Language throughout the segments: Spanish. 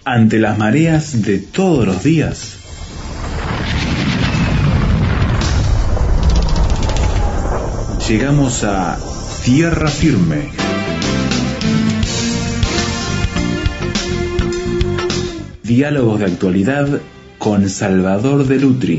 Ante las mareas de todos los días, llegamos a tierra firme. Diálogos de actualidad con Salvador de Lutri.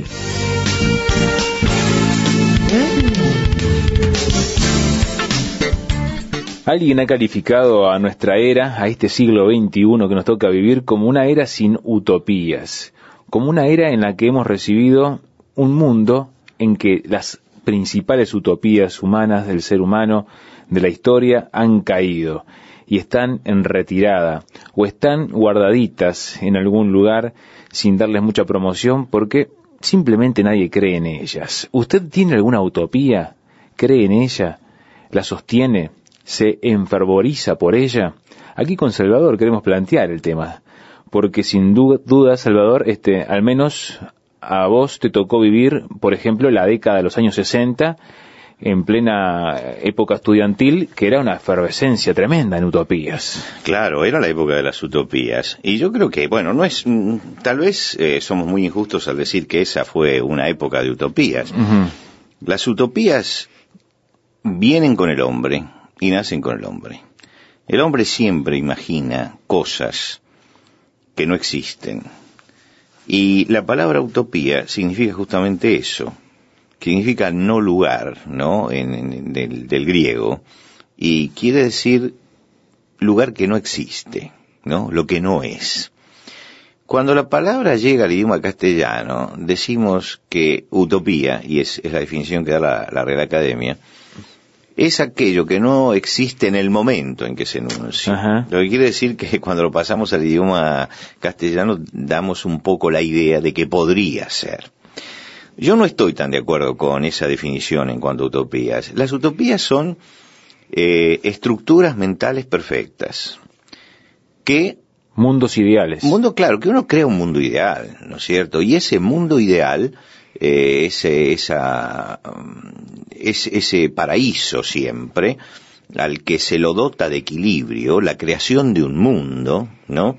Alguien ha calificado a nuestra era, a este siglo XXI que nos toca vivir, como una era sin utopías, como una era en la que hemos recibido un mundo en que las principales utopías humanas del ser humano, de la historia, han caído y están en retirada o están guardaditas en algún lugar sin darles mucha promoción porque simplemente nadie cree en ellas. ¿Usted tiene alguna utopía? ¿Cree en ella? ¿La sostiene? ¿Se enfervoriza por ella? Aquí con Salvador queremos plantear el tema, porque sin duda, Salvador, al menos a vos te tocó vivir, por ejemplo, la década de los años 60, en plena época estudiantil, que era una efervescencia tremenda en utopías. Claro, era la época de las utopías. Y yo creo que, bueno, tal vez somos muy injustos al decir que esa fue una época de utopías. Uh-huh. Las utopías vienen con el hombre y nacen con el hombre. El hombre siempre imagina cosas que no existen. Y la palabra utopía significa justamente eso. Significa no lugar, ¿no? Del griego. Y quiere decir lugar que no existe, ¿no? Lo que no es. Cuando la palabra llega al idioma castellano, decimos que utopía, y es la definición que da la Real Academia, es aquello que no existe en el momento en que se enuncia. Ajá. Lo que quiere decir que cuando lo pasamos al idioma castellano damos un poco la idea de que podría ser. Yo no estoy tan de acuerdo con esa definición en cuanto a utopías. Las utopías son estructuras mentales perfectas. Mundos ideales. Claro, que uno crea un mundo ideal, ¿no es cierto? Y ese mundo ideal, ese paraíso siempre, al que se lo dota de equilibrio, la creación de un mundo, ¿no?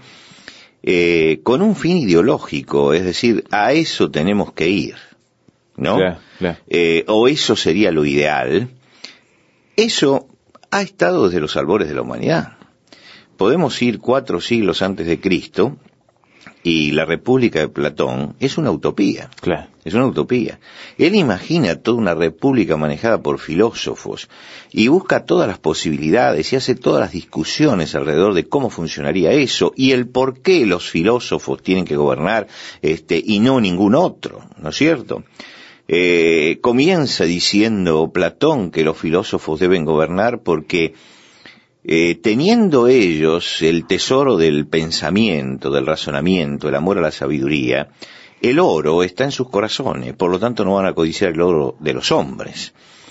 Con un fin ideológico, es decir, a eso tenemos que ir, ¿no? Claro. O eso sería lo ideal. Eso ha estado desde los albores de la humanidad. Podemos ir 4 siglos antes de Cristo y la República de Platón es una utopía. Claro. Es una utopía. Él imagina toda una república manejada por filósofos y busca todas las posibilidades y hace todas las discusiones alrededor de cómo funcionaría eso y el por qué los filósofos tienen que gobernar y no ningún otro, ¿no es cierto? Comienza diciendo Platón que los filósofos deben gobernar porque teniendo ellos el tesoro del pensamiento, del razonamiento, el amor a la sabiduría, el oro está en sus corazones, por lo tanto no van a codiciar el oro de los hombres.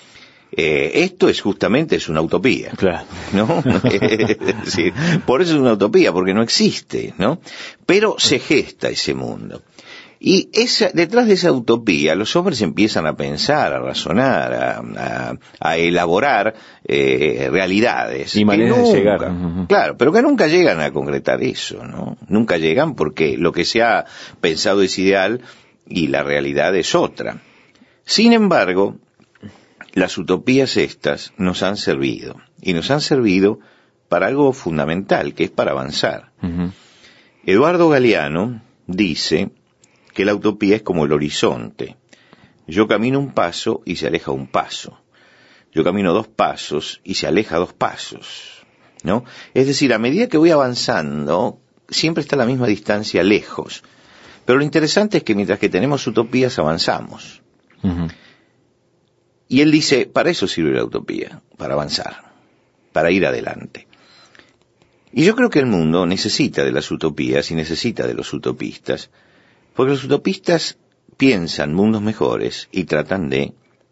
Esto es una utopía, claro, ¿no? Sí, por eso es una utopía, porque no existe, ¿no? Pero se gesta ese mundo. Y detrás de esa utopía los hombres empiezan a pensar, a razonar, a elaborar realidades. Y maneras de llegar. Claro, pero que nunca llegan a concretar eso, ¿no? Nunca llegan porque lo que se ha pensado es ideal y la realidad es otra. Sin embargo, las utopías estas nos han servido. Y nos han servido para algo fundamental, que es para avanzar. Uh-huh. Eduardo Galeano dice que la utopía es como el horizonte. Yo camino un paso y se aleja un paso. Yo camino 2 pasos y se aleja 2 pasos, ¿no? Es decir, a medida que voy avanzando, siempre está a la misma distancia lejos. Pero lo interesante es que mientras que tenemos utopías, avanzamos. Uh-huh. Y él dice, para eso sirve la utopía, para avanzar, para ir adelante. Y yo creo que el mundo necesita de las utopías y necesita de los utopistas, porque los utopistas piensan mundos mejores y tratan de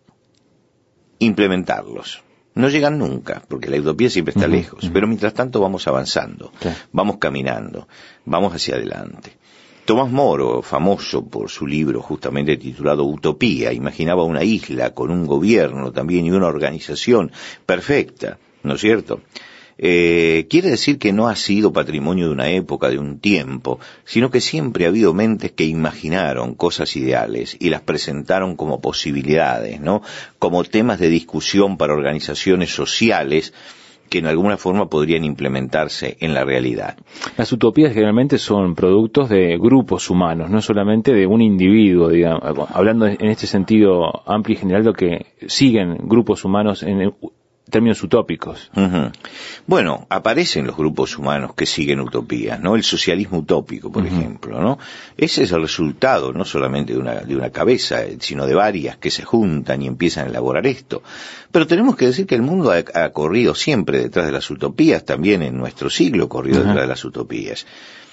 implementarlos. No llegan nunca, porque la utopía siempre está lejos, pero mientras tanto vamos avanzando, vamos caminando, vamos hacia adelante. Tomás Moro, famoso por su libro justamente titulado Utopía, imaginaba una isla con un gobierno también y una organización perfecta, ¿no es cierto? quiere decir que no ha sido patrimonio de una época, de un tiempo, sino que siempre ha habido mentes que imaginaron cosas ideales y las presentaron como posibilidades, ¿no? Como temas de discusión para organizaciones sociales que en alguna forma podrían implementarse en la realidad. Las utopías generalmente son productos de grupos humanos, no solamente de un individuo, digamos, hablando en este sentido amplio y general, lo que siguen grupos humanos en términos utópicos. Uh-huh. Bueno, aparecen los grupos humanos que siguen utopías, ¿no? El socialismo utópico, por ejemplo, ¿no? Ese es el resultado no solamente de una cabeza, sino de varias que se juntan y empiezan a elaborar esto. Pero tenemos que decir que el mundo ha corrido siempre detrás de las utopías, también en nuestro siglo corrió detrás de las utopías.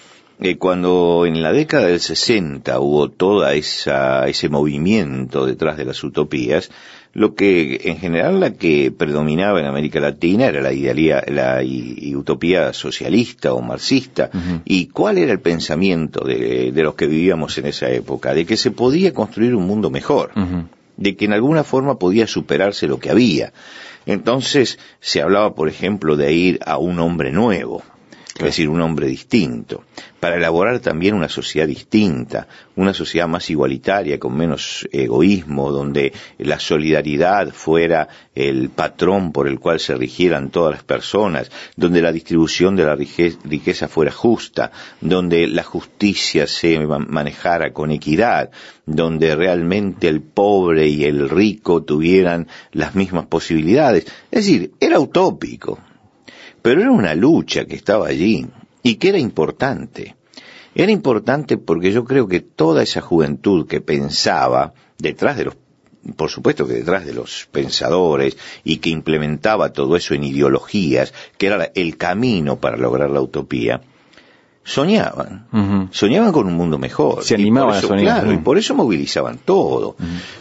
Cuando en la década del 60 hubo toda ese movimiento detrás de las utopías, lo que en general la que predominaba en América Latina era la utopía socialista o marxista. ¿Y cuál era el pensamiento de los que vivíamos en esa época? De que se podía construir un mundo mejor, de que en alguna forma podía superarse lo que había. Entonces se hablaba, por ejemplo, de ir a un hombre nuevo, es decir, un hombre distinto, para elaborar también una sociedad distinta, una sociedad más igualitaria, con menos egoísmo, donde la solidaridad fuera el patrón por el cual se rigieran todas las personas, donde la distribución de la riqueza fuera justa, donde la justicia se manejara con equidad, donde realmente el pobre y el rico tuvieran las mismas posibilidades. Es decir, era utópico. Pero era una lucha que estaba allí y que era importante. Era importante porque yo creo que toda esa juventud que pensaba por supuesto que detrás de los pensadores y que implementaba todo eso en ideologías, que era el camino para lograr la utopía, soñaban con un mundo mejor. Se animaban a soñar. Claro, y por eso movilizaban todo.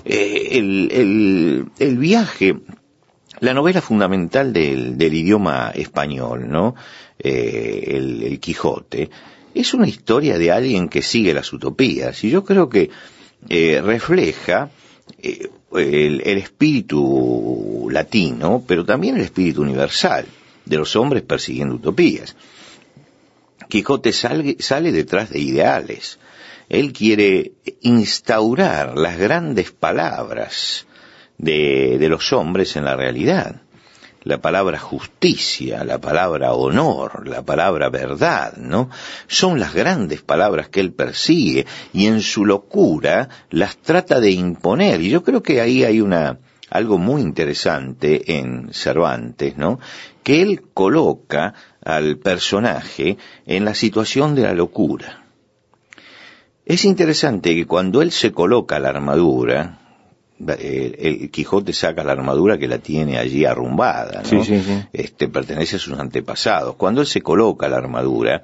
El viaje... La novela fundamental del idioma español, ¿no? El Quijote, es una historia de alguien que sigue las utopías, y yo creo que refleja el espíritu latino, pero también el espíritu universal de los hombres persiguiendo utopías. Quijote sale detrás de ideales. Él quiere instaurar las grandes palabras de los hombres en la realidad. La palabra justicia, la palabra honor, la palabra verdad, ¿no? Son las grandes palabras que él persigue y en su locura las trata de imponer. Y yo creo que ahí hay algo muy interesante en Cervantes, ¿no? Que él coloca al personaje en la situación de la locura. Es interesante que cuando él se coloca la armadura, el Quijote saca la armadura que la tiene allí arrumbada, ¿no? Sí. Pertenece a sus antepasados. Cuando él se coloca la armadura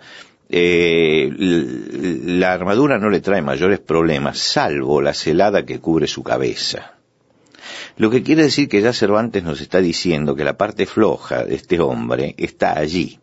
no le trae mayores problemas, salvo la celada que cubre su cabeza. Lo que quiere decir que ya Cervantes nos está diciendo que la parte floja de este hombre está allí.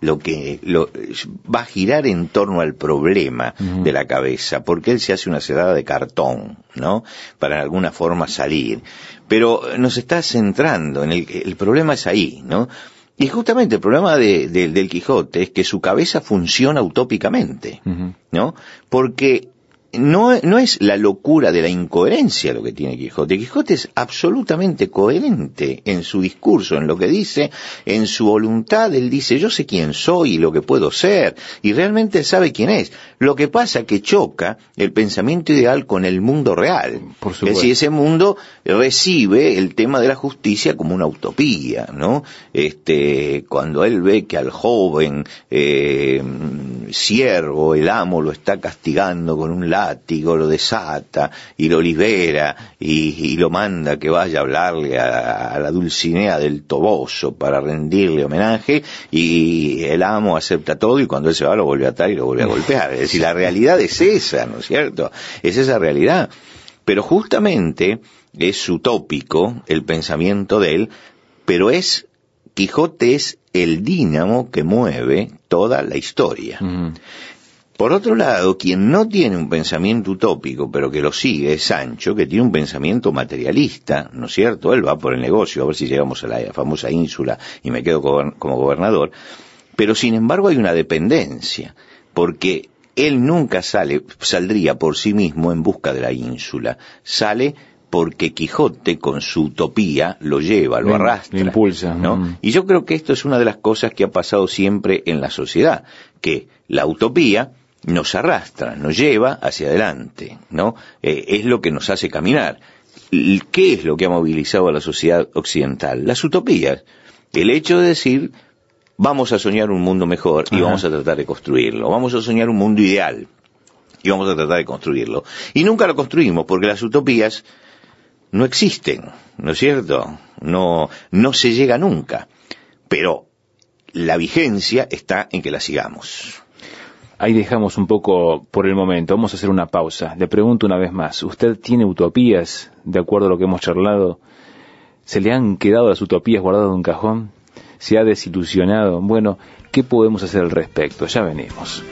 Va a girar en torno al problema de la cabeza, porque él se hace una celada de cartón, ¿no? Para de alguna forma salir. Pero nos está centrando en el problema es ahí, ¿no? Y justamente el problema del Quijote es que su cabeza funciona utópicamente, ¿no? Porque no es la locura de la incoherencia lo que tiene Quijote. Quijote es absolutamente coherente en su discurso, en lo que dice, en su voluntad. Él dice, yo sé quién soy y lo que puedo ser, y realmente él sabe quién es. Lo que pasa es que choca el pensamiento ideal con el mundo real. Por supuesto. Es decir, ese mundo recibe el tema de la justicia como una utopía, ¿no? Cuando él ve que al joven siervo, el amo lo está castigando con un látigo, lo desata y lo libera y lo manda que vaya a hablarle a la Dulcinea del Toboso para rendirle homenaje, y el amo acepta todo, y cuando él se va lo vuelve a atar y lo vuelve a golpear. Es decir, la realidad es esa, ¿no es cierto? Es esa realidad. Pero justamente es utópico el pensamiento de él, pero Quijote es el dínamo que mueve toda la historia. Por otro lado, quien no tiene un pensamiento utópico, pero que lo sigue, es Sancho, que tiene un pensamiento materialista, ¿no es cierto? Él va por el negocio, a ver si llegamos a la famosa ínsula y me quedo como gobernador, pero sin embargo hay una dependencia, porque él nunca saldría por sí mismo en busca de la ínsula, sale porque Quijote con su utopía lo lleva, lo arrastra, lo impulsa, ¿no? Y yo creo que esto es una de las cosas que ha pasado siempre en la sociedad, que la utopía nos arrastra, nos lleva hacia adelante, ¿no? Es lo que nos hace caminar. ¿Qué es lo que ha movilizado a la sociedad occidental? Las utopías. El hecho de decir, vamos a soñar un mundo mejor y vamos a tratar de construirlo. Vamos a soñar un mundo ideal y vamos a tratar de construirlo. Y nunca lo construimos porque las utopías no existen, ¿no es cierto? No se llega nunca. Pero la vigencia está en que la sigamos. Ahí dejamos un poco por el momento. Vamos a hacer una pausa. Le pregunto una vez más, ¿usted tiene utopías de acuerdo a lo que hemos charlado? ¿Se le han quedado las utopías guardadas en un cajón? ¿Se ha desilusionado? Bueno, ¿qué podemos hacer al respecto? Ya venimos.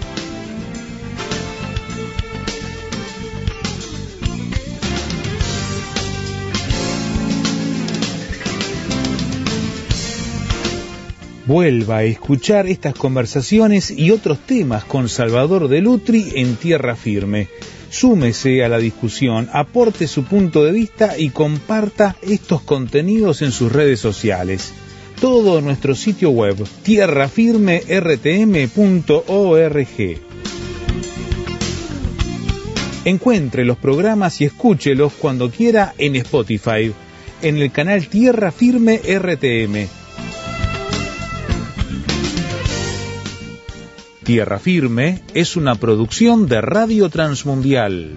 Vuelva a escuchar estas conversaciones y otros temas con Salvador de Lutri en Tierra Firme. Súmese a la discusión, aporte su punto de vista y comparta estos contenidos en sus redes sociales. Todo en nuestro sitio web, tierrafirmertm.org. Encuentre los programas y escúchelos cuando quiera en Spotify, en el canal Tierra Firme RTM. Tierra Firme es una producción de Radio Transmundial.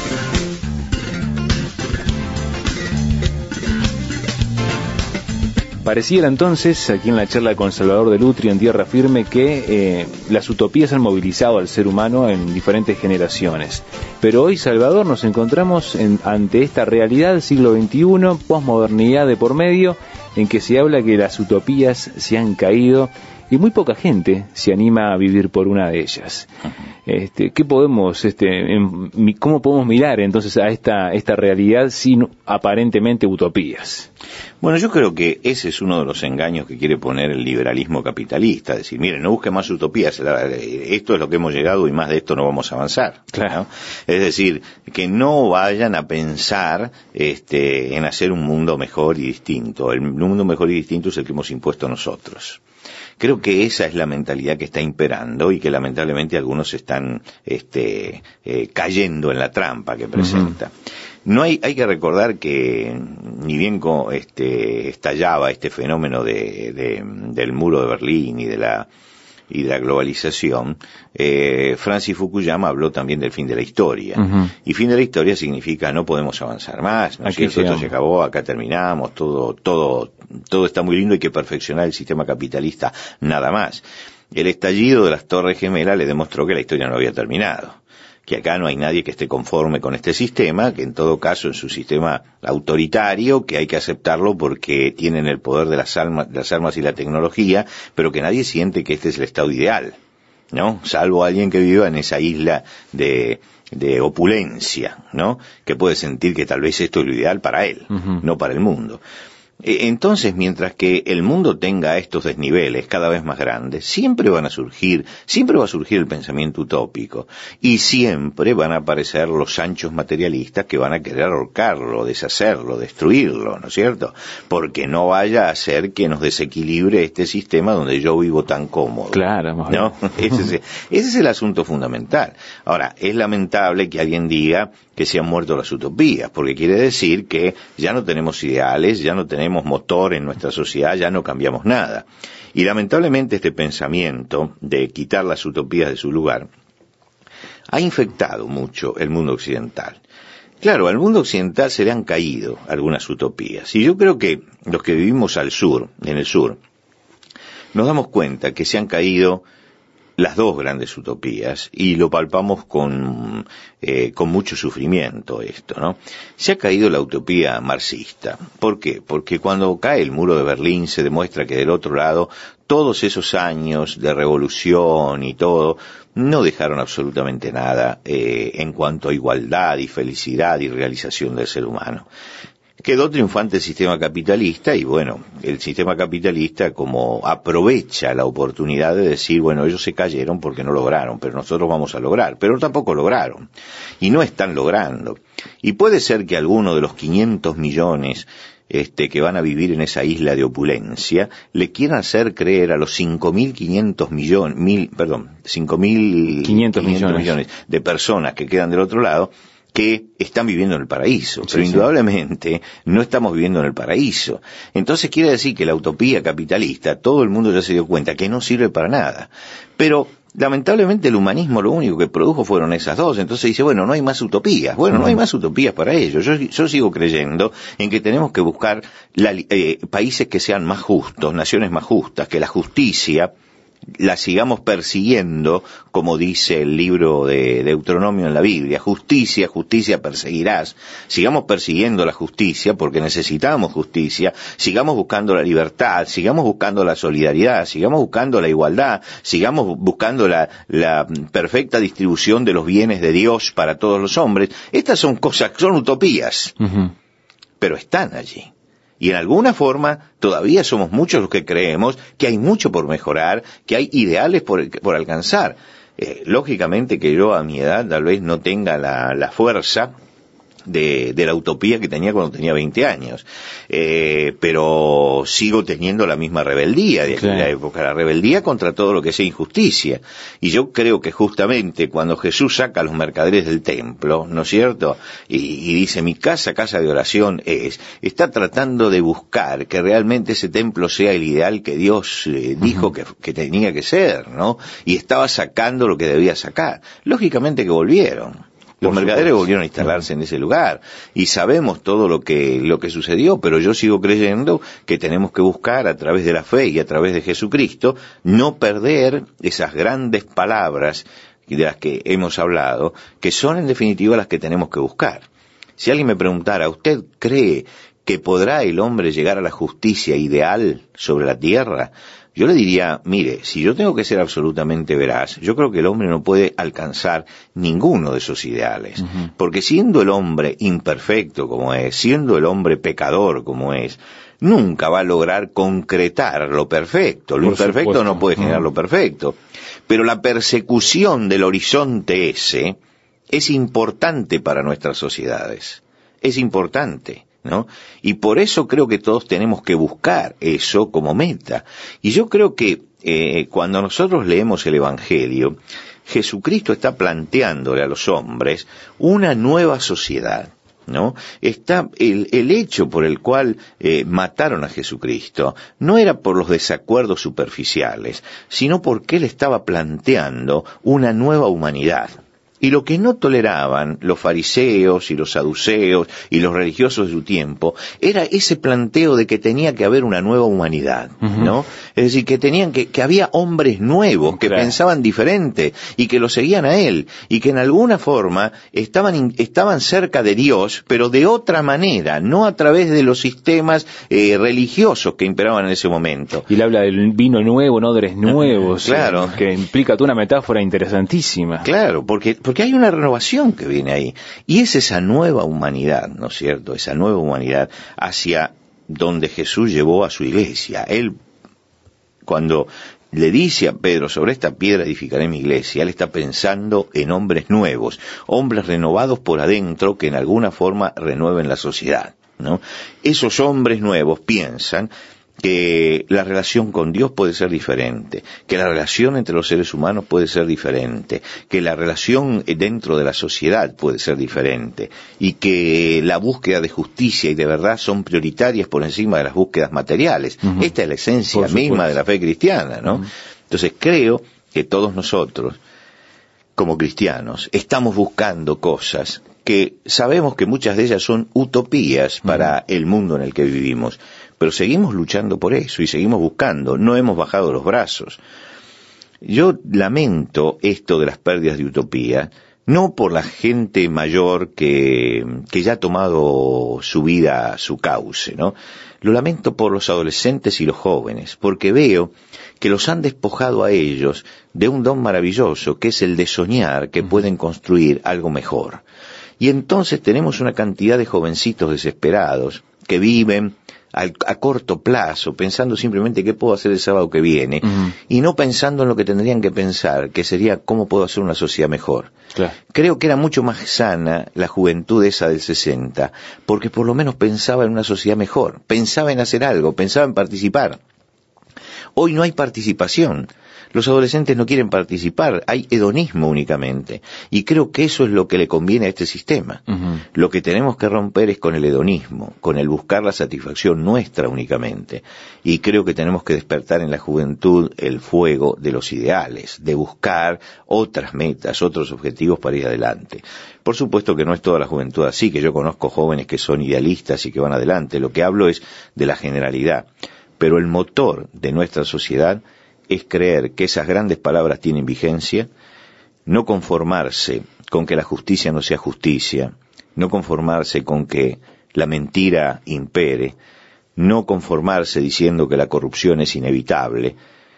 Pareciera entonces, aquí en la charla con Salvador de Lutri en Tierra Firme, que las utopías han movilizado al ser humano en diferentes generaciones. Pero hoy, Salvador, nos encontramos ante esta realidad del siglo XXI, posmodernidad de por medio, en que se habla que las utopías se han caído y muy poca gente se anima a vivir por una de ellas. ¿Qué podemos, cómo podemos mirar entonces a esta realidad sin aparentemente utopías? Bueno, yo creo que ese es uno de los engaños que quiere poner el liberalismo capitalista, decir, miren, no busquen más utopías, esto es lo que hemos llegado y más de esto no vamos a avanzar. Claro. ¿No? Es decir, que no vayan a pensar en hacer un mundo mejor y distinto. El mundo mejor y distinto es el que hemos impuesto nosotros. Creo que esa es la mentalidad que está imperando y que lamentablemente algunos están cayendo en la trampa que presenta. No hay que recordar que ni bien estallaba este fenómeno del muro de Berlín y de la globalización, Francis Fukuyama habló también del fin de la historia. Y fin de la historia significa no podemos avanzar más, ¿no es cierto? Esto se acabó, acá terminamos, todo está muy lindo, hay que perfeccionar el sistema capitalista, nada más. El estallido de las Torres Gemelas le demostró que la historia no había terminado, que acá no hay nadie que esté conforme con este sistema, que en todo caso es un sistema autoritario, que hay que aceptarlo porque tienen el poder de las armas y la tecnología, pero que nadie siente que este es el estado ideal, ¿no? Salvo alguien que viva en esa isla de opulencia, ¿no? Que puede sentir que tal vez esto es lo ideal para él, no para el mundo. Entonces, mientras que el mundo tenga estos desniveles cada vez más grandes, siempre va a surgir el pensamiento utópico, y siempre van a aparecer los Sanchos materialistas que van a querer ahorcarlo, deshacerlo, destruirlo, ¿no es cierto? Porque no vaya a ser que nos desequilibre este sistema donde yo vivo tan cómodo. Claro, ¿no? Ese es el asunto fundamental. Ahora, es lamentable que alguien diga que se han muerto las utopías, porque quiere decir que ya no tenemos ideales, ya no tenemos motor en nuestra sociedad, ya no cambiamos nada. Y lamentablemente este pensamiento de quitar las utopías de su lugar ha infectado mucho el mundo occidental. Claro, al mundo occidental se le han caído algunas utopías, y yo creo que los que vivimos en el sur, nos damos cuenta que se han caído las dos grandes utopías, y lo palpamos con mucho sufrimiento esto, ¿no? Se ha caído la utopía marxista. ¿Por qué? Porque cuando cae el muro de Berlín se demuestra que del otro lado todos esos años de revolución y todo no dejaron absolutamente nada en cuanto a igualdad y felicidad y realización del ser humano. Quedó triunfante el sistema capitalista y bueno, el sistema capitalista como aprovecha la oportunidad de decir, bueno, ellos se cayeron porque no lograron, pero nosotros vamos a lograr, pero tampoco lograron y no están logrando. Y puede ser que alguno de los 500 millones que van a vivir en esa isla de opulencia le quieran hacer creer a los 5.500 millones de personas que quedan del otro lado que están viviendo en el paraíso, pero indudablemente no estamos viviendo en el paraíso. Entonces quiere decir que la utopía capitalista, todo el mundo ya se dio cuenta que no sirve para nada. Pero lamentablemente el humanismo lo único que produjo fueron esas dos, entonces dice, bueno, no hay más utopías. Bueno, no hay más utopías para ellos. Yo sigo creyendo en que tenemos que buscar países que sean más justos, naciones más justas, que la justicia la sigamos persiguiendo, como dice el libro de Deuteronomio en la Biblia, justicia, justicia perseguirás, sigamos persiguiendo la justicia porque necesitamos justicia, sigamos buscando la libertad, sigamos buscando la solidaridad, sigamos buscando la igualdad, sigamos buscando la perfecta distribución de los bienes de Dios para todos los hombres. Estas son cosas, son utopías, pero están allí. Y en alguna forma todavía somos muchos los que creemos que hay mucho por mejorar, que hay ideales por alcanzar. Lógicamente que yo a mi edad tal vez no tenga la fuerza de la utopía que tenía cuando tenía 20 años, pero sigo teniendo la misma rebeldía de aquella época, la rebeldía contra todo lo que sea injusticia. Y yo creo que justamente cuando Jesús saca a los mercaderes del templo, ¿no es cierto?, y dice, mi casa, casa de oración está tratando de buscar que realmente ese templo sea el ideal que Dios dijo que tenía que ser, ¿no? Y estaba sacando lo que debía sacar. Lógicamente que volvieron. Los mercaderes volvieron a instalarse en ese lugar y sabemos todo lo que sucedió, pero yo sigo creyendo que tenemos que buscar a través de la fe y a través de Jesucristo no perder esas grandes palabras de las que hemos hablado, que son en definitiva las que tenemos que buscar. Si alguien me preguntara, ¿usted cree que podrá el hombre llegar a la justicia ideal sobre la tierra? Yo le diría, mire, si yo tengo que ser absolutamente veraz, yo creo que el hombre no puede alcanzar ninguno de esos ideales, porque siendo el hombre imperfecto como es, siendo el hombre pecador como es, nunca va a lograr concretar lo perfecto. Lo imperfecto no puede generar lo perfecto. Pero la persecución del horizonte ese es importante para nuestras sociedades. Es importante, ¿no? Y por eso creo que todos tenemos que buscar eso como meta. Y yo creo que cuando nosotros leemos el Evangelio, Jesucristo está planteándole a los hombres una nueva sociedad, ¿no? Está el hecho por el cual mataron a Jesucristo no era por los desacuerdos superficiales, sino porque él estaba planteando una nueva humanidad. Y lo que no toleraban los fariseos y los saduceos y los religiosos de su tiempo era ese planteo de que tenía que haber una nueva humanidad, ¿no? Es decir, que había hombres nuevos que pensaban diferente y que lo seguían a él y que en alguna forma estaban cerca de Dios, pero de otra manera, no a través de los sistemas religiosos que imperaban en ese momento. Y él habla del vino nuevo, en odres nuevos, claro, que implica toda una metáfora interesantísima. Claro, porque hay una renovación que viene ahí, y es esa nueva humanidad, ¿no es cierto?, esa nueva humanidad hacia donde Jesús llevó a su iglesia. Él, cuando le dice a Pedro, sobre esta piedra edificaré mi iglesia, él está pensando en hombres nuevos, hombres renovados por adentro que en alguna forma renueven la sociedad, ¿no? Esos hombres nuevos piensan que la relación con Dios puede ser diferente, que la relación entre los seres humanos puede ser diferente, que la relación dentro de la sociedad puede ser diferente, y que la búsqueda de justicia y de verdad son prioritarias por encima de las búsquedas materiales. Esta es la esencia misma de la fe cristiana, ¿no? Entonces creo que todos nosotros, como cristianos, estamos buscando cosas que sabemos que muchas de ellas son utopías para el mundo en el que vivimos, pero seguimos luchando por eso y seguimos buscando, no hemos bajado los brazos. Yo lamento esto de las pérdidas de utopía, no por la gente mayor que ya ha tomado su vida, su cauce, ¿no? Lo lamento por los adolescentes y los jóvenes, porque veo que los han despojado a ellos de un don maravilloso, que es el de soñar que pueden construir algo mejor. Y entonces tenemos una cantidad de jovencitos desesperados que viven a corto plazo, pensando simplemente qué puedo hacer el sábado que viene, y no pensando en lo que tendrían que pensar, que sería cómo puedo hacer una sociedad mejor. Claro. Creo que era mucho más sana la juventud esa del 60, porque por lo menos pensaba en una sociedad mejor, pensaba en hacer algo, pensaba en participar. Hoy no hay participación. Los adolescentes no quieren participar, hay hedonismo únicamente. Y creo que eso es lo que le conviene a este sistema. Lo que tenemos que romper es con el hedonismo, con el buscar la satisfacción nuestra únicamente. Y creo que tenemos que despertar en la juventud el fuego de los ideales, de buscar otras metas, otros objetivos para ir adelante. Por supuesto que no es toda la juventud así, que yo conozco jóvenes que son idealistas y que van adelante. Lo que hablo es de la generalidad. Pero el motor de nuestra sociedad es creer que esas grandes palabras tienen vigencia, no conformarse con que la justicia no sea justicia, no conformarse con que la mentira impere, no conformarse diciendo que la corrupción es inevitable,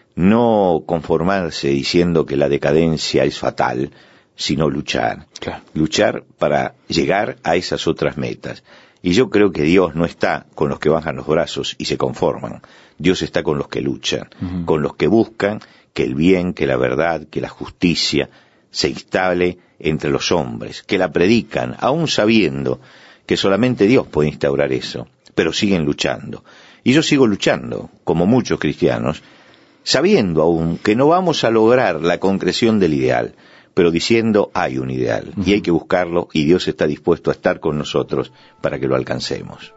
no conformarse diciendo que la decadencia es fatal, sino luchar. Claro. Luchar para llegar a esas otras metas. Y yo creo que Dios no está con los que bajan los brazos y se conforman. Dios está con los que luchan, con los que buscan que el bien, que la verdad, que la justicia se instale entre los hombres, que la predican, aún sabiendo que solamente Dios puede instaurar eso, pero siguen luchando. Y yo sigo luchando, como muchos cristianos, sabiendo aún que no vamos a lograr la concreción del ideal, pero diciendo hay un ideal y hay que buscarlo, y Dios está dispuesto a estar con nosotros para que lo alcancemos.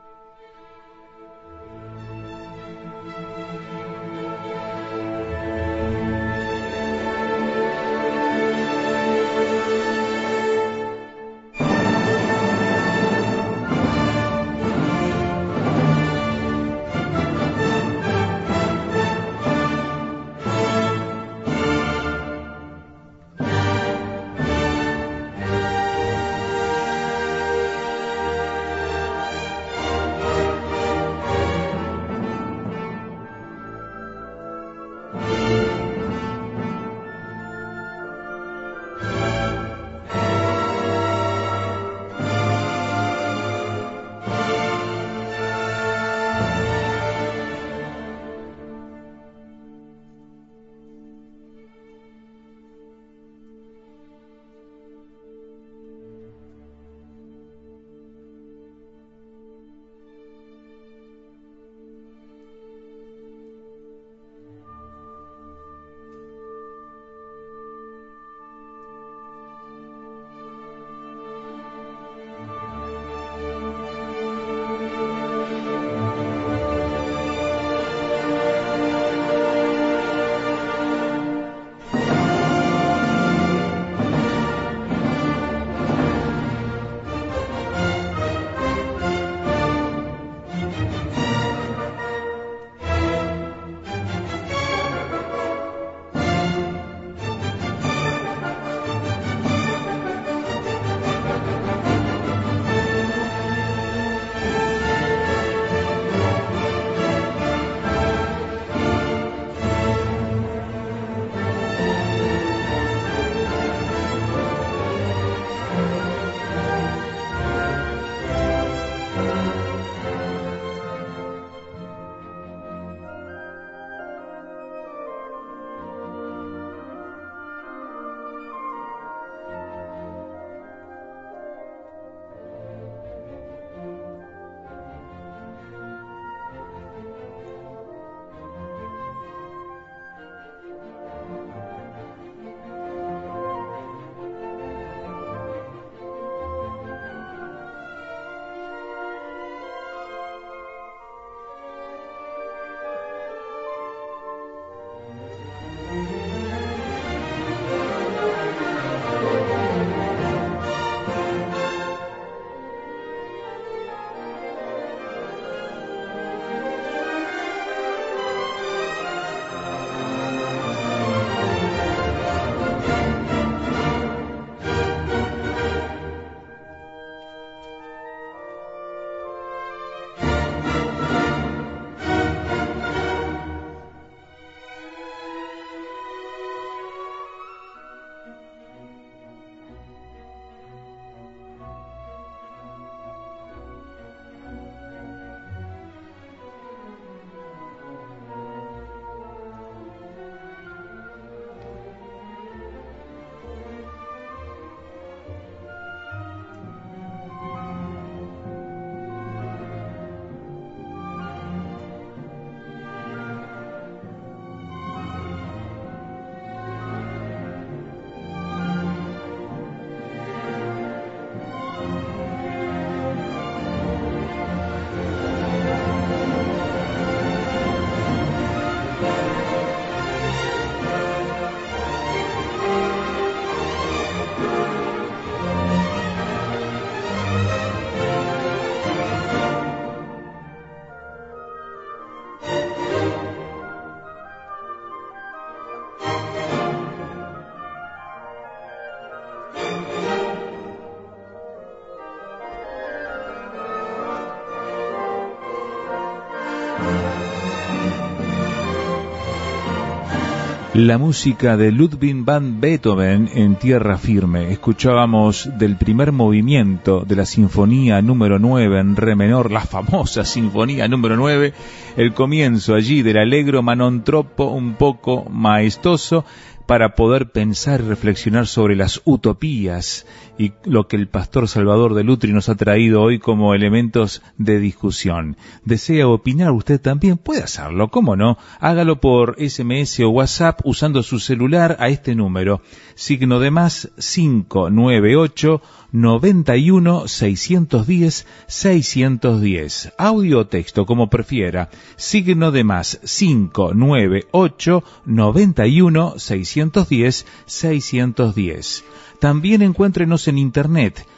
La música de Ludwig van Beethoven en Tierra Firme. Escuchábamos del primer movimiento de la Sinfonía número 9 en re menor, la famosa Sinfonía número 9, el comienzo allí del allegro ma non troppo, un poco maestoso, para poder pensar y reflexionar sobre las utopías y lo que el pastor Salvador de Lutri nos ha traído hoy como elementos de discusión. ¿Desea opinar usted también? Puede hacerlo, ¿cómo no? Hágalo por SMS o WhatsApp usando su celular a este número, signo de más 598 91 610 610. Audio o texto, como prefiera. Signo de más 598 91 610 610. También encuéntrenos en internet,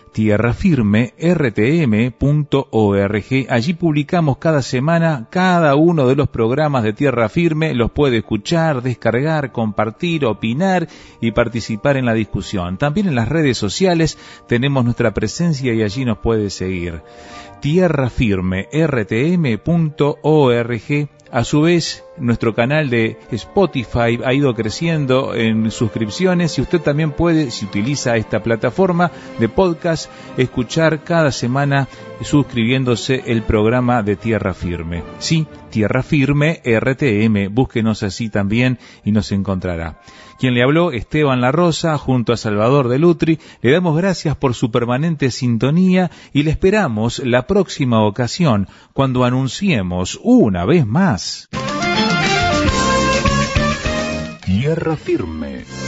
tierrafirme.rtm.org. Allí publicamos cada semana cada uno de los programas de Tierra Firme. Los puede escuchar, descargar, compartir, opinar y participar en la discusión. También en las redes sociales tenemos nuestra presencia y allí nos puede seguir. tierrafirme.rtm.org. A su vez, nuestro canal de Spotify ha ido creciendo en suscripciones y usted también puede, si utiliza esta plataforma de podcast, escuchar cada semana suscribiéndose el programa de Tierra Firme. Sí, Tierra Firme RTM, búsquenos así también y nos encontrará. Quien le habló, Esteban La Rosa, junto a Salvador de Lutri. Le damos gracias por su permanente sintonía y le esperamos la próxima ocasión cuando anunciemos una vez más. Tierra Firme.